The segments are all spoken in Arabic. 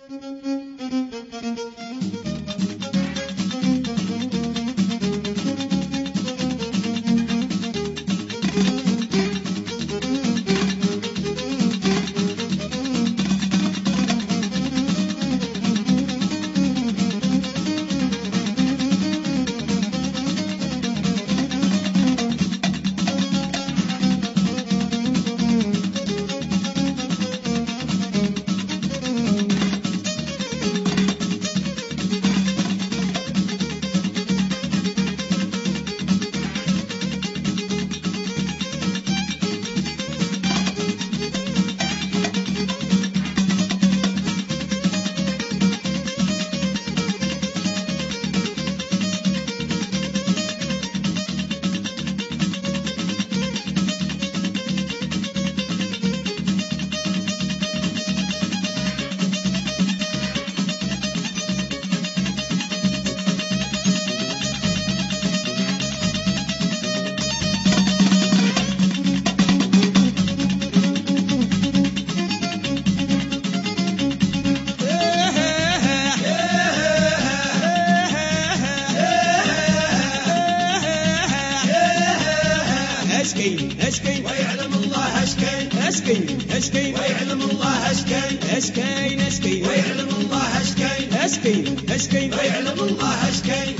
اشكي ويعلم الله اشكي ويعلم الله اشكي ويعلم الله اشكي ويعلم الله اشكي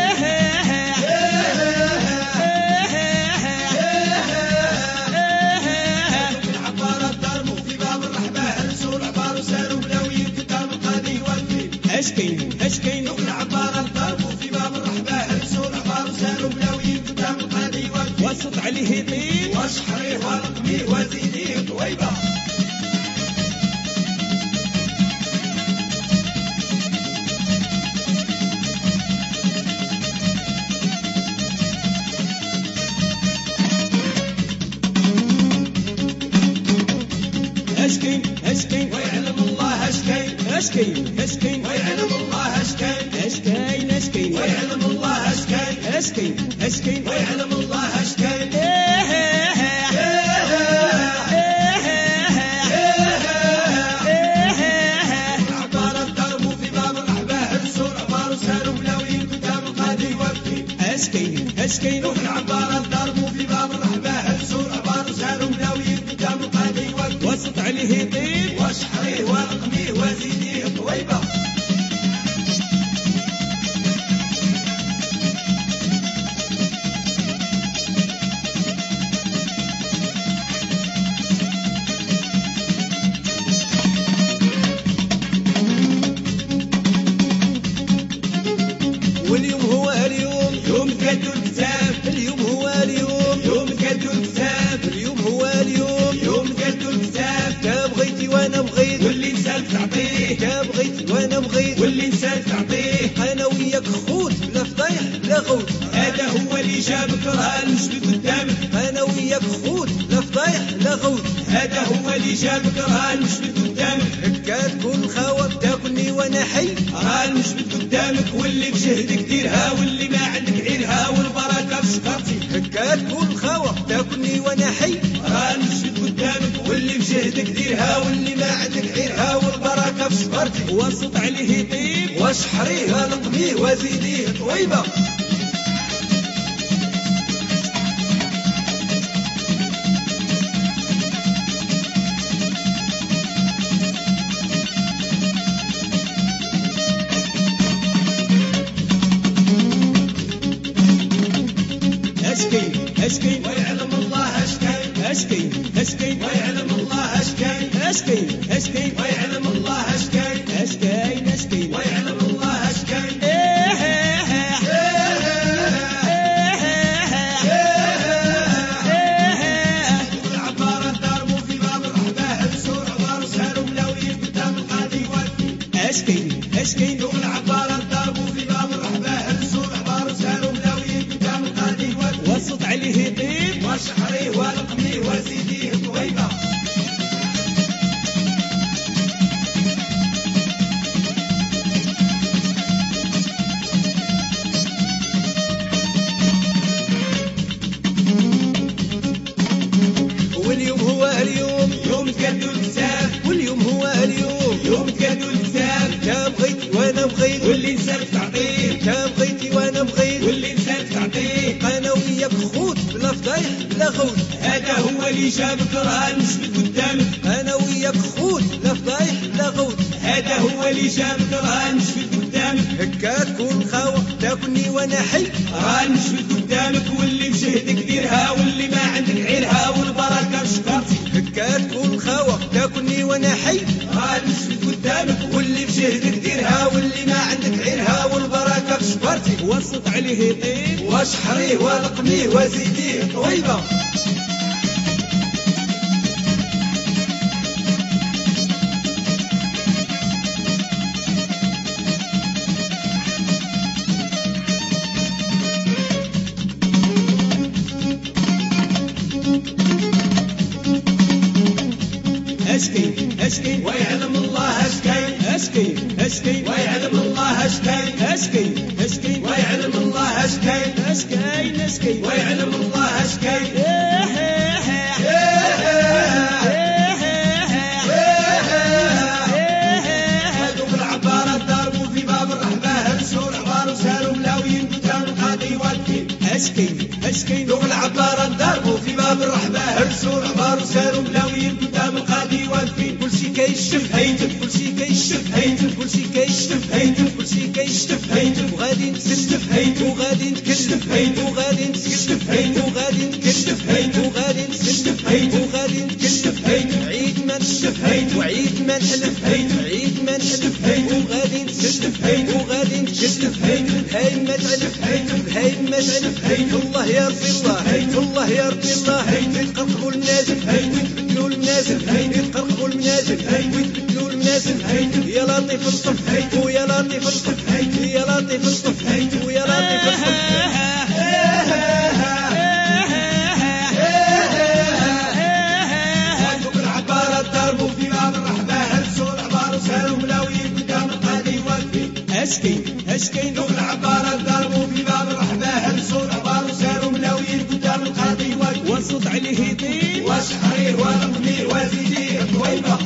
العبارة الضرب في باب الرحبة هرسوا العبار وساروا بلاوي قدام القاضي والفيل اشكي العبارة الضرب في باب الرحبة هرسوا العبار وساروا بلاوي قدام القاضي والفيل وسط عليه طين واشحريه ورقميه وزيديه طويبة اشكي ويعلم الله اشكي ويعلم الله اشكي ويعلم الله اشكي ويعلم الله العبارة الضرب في باب الرحبة هرسوا العبار وساروا بلاوي قدام القاضي والفيل اشكي العبارة الضرب في باب الرحبة هرسوا العبار وساروا بلاوي قدام القاضي والفيل وسط عليه طين واشحريه ورقميه وزيديه طويبة واليوم هو اليوم يوم تقدوا الكتاب اليوم هو اليوم يوم تقدوا الكتاب اليوم هو اليوم يوم تقدوا الكتاب تا بغيتي وانا بغيت واللي نسالك تعطيه تا بغيت وانا بغيت واللي نسالك تعطيه انا وياك خوت بلا فضايح بلا غوت هذا هو اللي جابك راه نجبد قدامك انا وياك خوت بلا فضايح بلا غوت هذا هو اللي جابك راه نجبد قدامك هكا تكون خاوة تاكلني وانا حي راه نجبد قدامك واللي بجهدك ديرها واللي ما عندك عيرها والبركه في شكرتي هكا تكون خاوة تاكلني وانا حي راه نجبد قدامك واللي بجهدك ديرها واللي ما عندك عيرها والبركه في شكرتي وسط عليه طين واشحريه لقميه وزيديه طويبه اشكي ويعلم الله اشكي ويعلم الله اشكي ويعلم الله اشكي ويعلم الله العبارة الضرب في باب الرحبة هرسوا العبار وساروا بلاوي قدام القاضي والفيل اشكي العبارة الضرب في باب الرحبة هرسوا العبار وساروا بلاوي قدام القاضي والفيل وسط عليه طين واشحريه ولقميه وزيديه طويبة واليوم هو اليوم يوم تقدوا الكتاب واليوم هو اليوم يوم تقدوا الكتاب جابك راه نشفت قدامك. انا وياك خوت لا فضايح لا غوت، هذا هو اللي جابك راه نشفت قدامك. هكا تكون خاوة تاكلني وانا حي، راه نشفت قدامك واللي بجهدك ديرها واللي ما عندك عيرها والبركة شكرتي. هكا تكون خاوة تاكلني وانا حي، راه نشفت قدامك واللي بجهدك ديرها واللي ما عندك عيرها والبركة شكرتي. وسط عليه طين واشحريه ولقميه وزيديه طويبة. اشكي اشكي ويعلم الله اشكي. اشكي اشكي ويعلم الله اشكي. اشكي اشكي ويعلم الله اشكي. اشكي اشكي ويعلم الله اشكي. هادوك العبارة ضربوا في باب الرحبة، هرسوا العبار وسالوا ملاويين قدام القاضي والكيل. اشكي اشكي دوك العبارة ضربوا في باب الرحبة، هرسوا العبار وسالوا ملاويين قدام القاضي والكيل. كلشي كيشتف هيتف كلشي كيشتف هيتف كلشي كيشتف هيتف كلشي كيشتف هيتف وغادي نتكلف وغادي نتكلف وغادي نتكلف وغادي نتكلف وغادي نتكلف وغادي نتكلف عيد ما نشف وعيد ما نحلف عيد ما نحلف وغادي نتكلف وغادي نتكلف هاي ما تعلف هاي ما تعلف الله يا ربي الله الله يا ربي الله يتقرقبوا النازل ويتبدلوا المنازل يتقرقبوا المنازل ويتبدلوا المنازل يا لطيف الصف ويا لطيف الصف يا لطيف الصف ويا لطيف الصف. هادوك العبارة ضربوا في باب الرحبة، هرسوا العبار وسالوا ملاويين قدام القاضي والكيل. اشكي اشكي دوك العبارة ضربوا في باب الرحبة، هرسوا العبار وسالوا ملاويين قدام القاضي والكيل. وسط عليه طين واشحريه ولقميه وزيديه طويبة.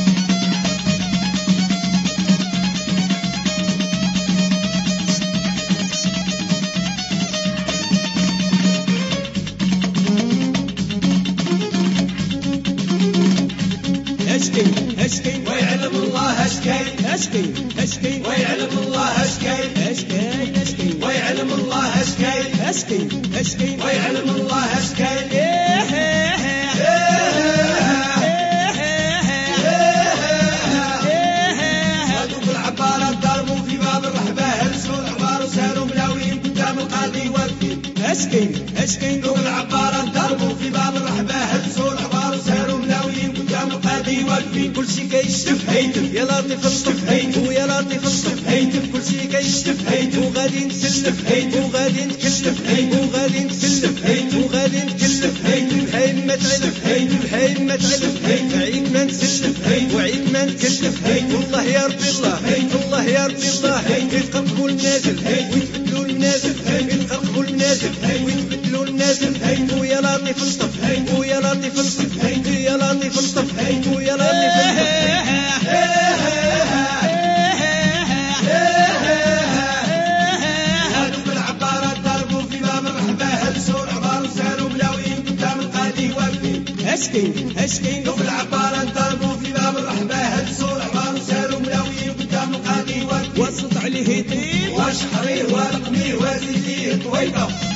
اشكي اشكي ويعلم الله اشكي. اشكي اشكي ويعلم الله اشكي. اشكي اشكي ويعلم الله اشكي. اشكي اشكي ويعلم الله اشكي. هادوك العبارة ضربوا في باب الرحبة، هرسوا العبار وسالوا ملاويين قدام القاضي والكيل. اشكي اشكي دوك العبارة ضربوا في باب الرحبة، هرسوا العبار وسالوا ملاويين قدام القاضي والكيل. كلشي كيشتف يا لطيف الصف ويا لطيف الصف كلشي كيشتف وغادي نسلف وغادي نتكلف وغادي نسلف وغادي نتكلف هاي ما تعلف هاي ما تعلف عيد ما نسلف وعيد ما نتكلف والله يا ربي الله الله يا ربي الله يتقرقبوا المنازل ويتبدلوا المنازل يتقرقبوا المنازل ويتبدلوا المنازل ويا لطيف الصف ويا لطيف الصف يا لطيف الصف ويا لطيف الصف. هادوك العبارة ضربوا في باب الرحبة، هرسوا العبار وسالوا ملاويين قدام القاضي والكيل. اشكي اشكي دوك العبارة ضربوا في باب الرحبة، هرسوا العبار وسالوا ملاويين قدام القاضي والكيل. وسط عليه طين واشحريه ولقميه وزيديه طويبة.